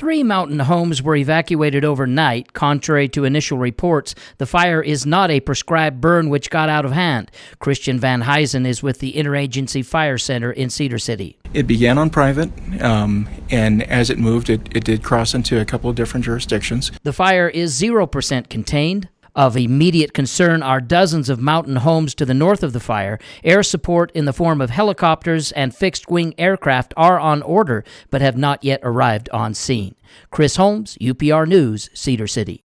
3 mountain homes were evacuated overnight. Contrary to initial reports, the fire is not a prescribed burn which got out of hand. Christian Van Huysen is with the Interagency Fire Center in Cedar City. It began on private, and as it moved, it did cross into a couple of different jurisdictions. The fire is 0% contained. Of immediate concern are dozens of mountain homes to the north of the fire. Air support in the form of helicopters and fixed-wing aircraft are on order, but have not yet arrived on scene. Chris Holmes, UPR News, Cedar City.